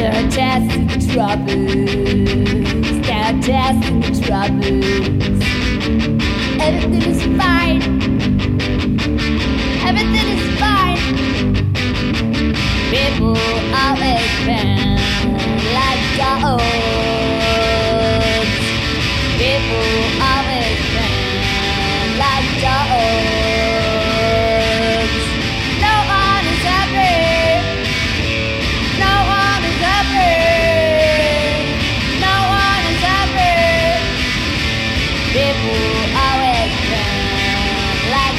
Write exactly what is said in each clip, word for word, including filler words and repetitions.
There are tests in the tropics. There are tests in the tropics. Everything is fine. Everything is fine. People always been like dogs. People always been like dogs. No one is happy. No one is happy. No one is happy. People always been like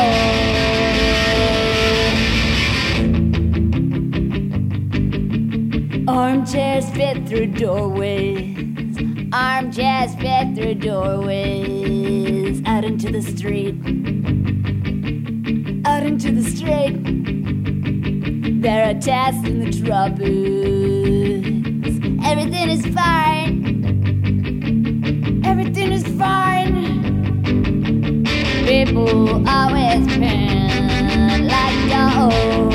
dogs. Armchairs fit through doorways. Armchairs fit through doorways. Out into the street. Out into the street. There are tests in the tropics. Everything is fine. Everything is fine. People always been like dogs.